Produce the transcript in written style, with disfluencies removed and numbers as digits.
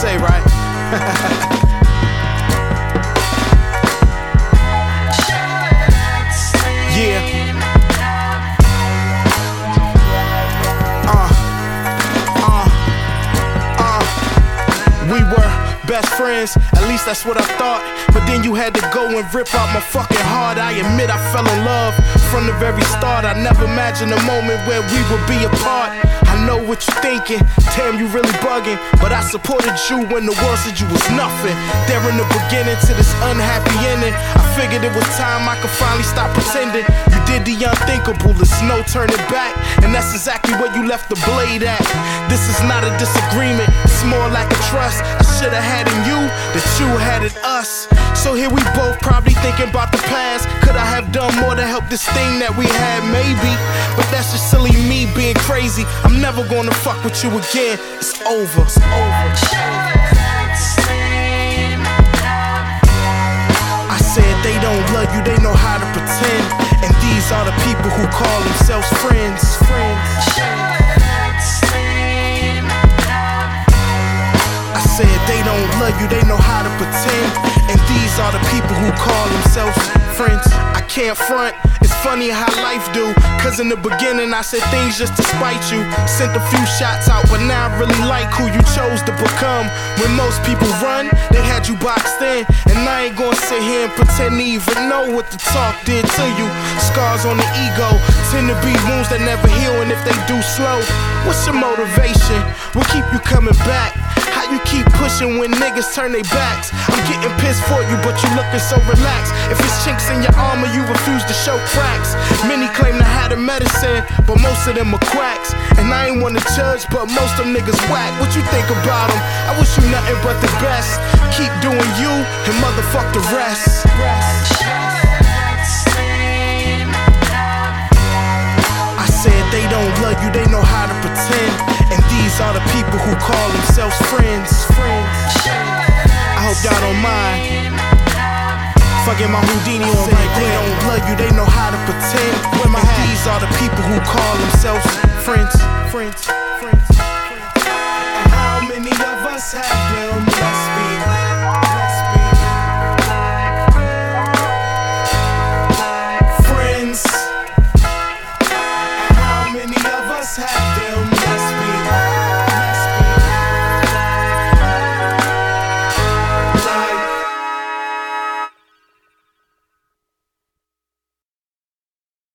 say, right? Yeah. We were best friends, at least that's what I thought. But then you had to go and rip out my fucking heart. I admit I fell in love from the very start. I never imagined a moment where we would be apart. I know what you're thinking, damn, you really bugging. But I supported you when the world said you was nothing. There in the beginning to this unhappy ending, I figured it was time I could finally stop pretending. You did the unthinkable, there's no turning back. And that's exactly where you left the blade at. This is not a disagreement, it's more like a trust. I should've had in you that you had in us. So here we both probably thinking about the past. Could I have done more to help this thing that we had? Maybe, but that's just silly me being crazy. I'm never gonna fuck with you again. It's over. It's over. I said they don't love you, they know how to pretend. And these are the people who call themselves friends. I said they don't love you, they know how to pretend. And these are the people who call themselves friends. I can't front, it's funny how life do. Cause in the beginning I said things just to spite you. Sent a few shots out, but now I really like who you chose to become. When most people run, they had you boxed in. And I ain't gonna sit here and pretend to even know what the talk did to you. Scars on the ego tend to be wounds that never heal, and if they do slow, what's your motivation? What keep you coming back? How you keep pushing when niggas turn their backs? I'm getting pissed for you, but you looking so relaxed. If it's chinks in your armor, you refuse to show cracks. Many claim to have the medicine, but most of them are quacks. And I ain't wanna judge, but most of them niggas whack. What you think about them? I wish you nothing but the best. Keep doing you, and motherfuck the rest. I said they don't love you, they know how to pretend. And these are the people who call themselves friends. I hope y'all don't mind. Fucking my Houdini on right there. They don't love you, they know how to pretend. And these are the people who call themselves friends. And how many of us have them?